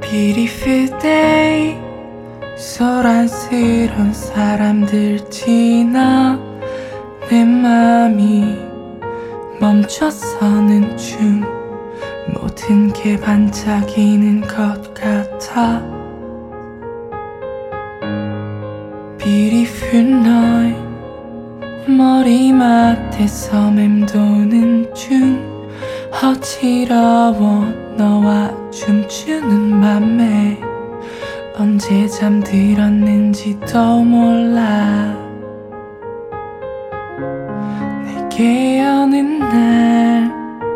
Beautiful day 소란스런 사람들 지나 내 맘이 멈춰서는 중 모든 게 반짝이는 것 같아 Beautiful night 머리맡에서 맴도는 중 어지러워 너와 춤추는 맘에 언제 잠들었는지도 몰라 내게 어느 날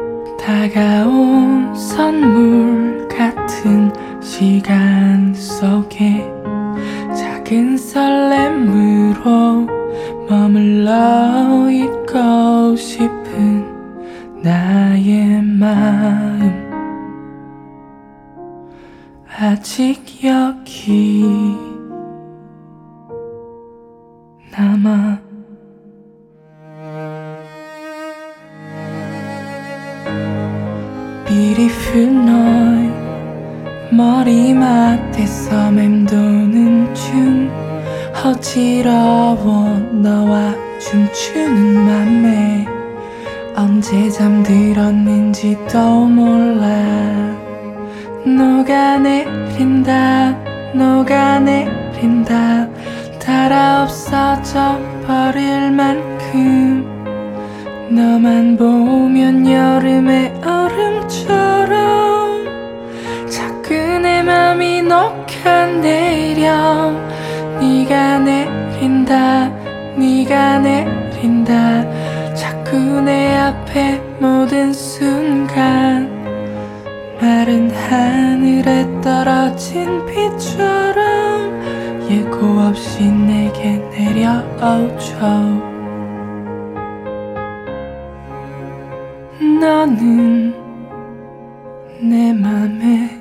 다가온 선물 같은 시간 속에 작은 설렘으로 머물러 있고 싶은 나의 마음 아직 여기 남아 Beautiful night 머리맡에서 맴도는 중 어지러워 너와 춤추는 맘에 언제 잠들었는지도 몰라 녹아내린다 녹아내린다 달아 없어져 버릴 만큼 너만 보면 여름의 얼음처럼 자꾸 내 맘이 녹아내려 네가 내린다 네가 내린다 자꾸 내 앞에 모든 순간 마른 하늘에 떨어진 비처럼 예고 없이 내게 내려오죠 너는 내 맘에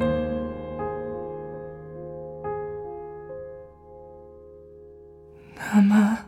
남아